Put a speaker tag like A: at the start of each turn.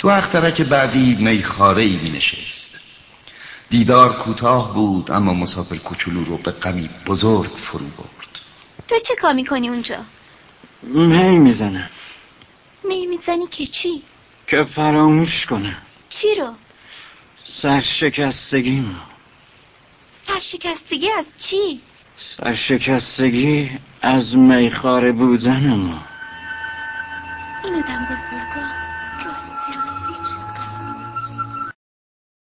A: تو اخترک بعدی میخاره‌ای می‌نشست. دیدار کوتاه بود اما مسافر کوچولو رو به غمی بزرگ فرو برد.
B: تو چه کار میکنی اونجا؟
C: می میزنم.
B: می میزنی که چی؟
C: که فراموش کنم.
B: چی رو؟
C: سرشکستگیمو.
B: سرشکستگی از چی؟
C: سرشکستگی از میخواره بودنمو.
B: اینو دم بزرگا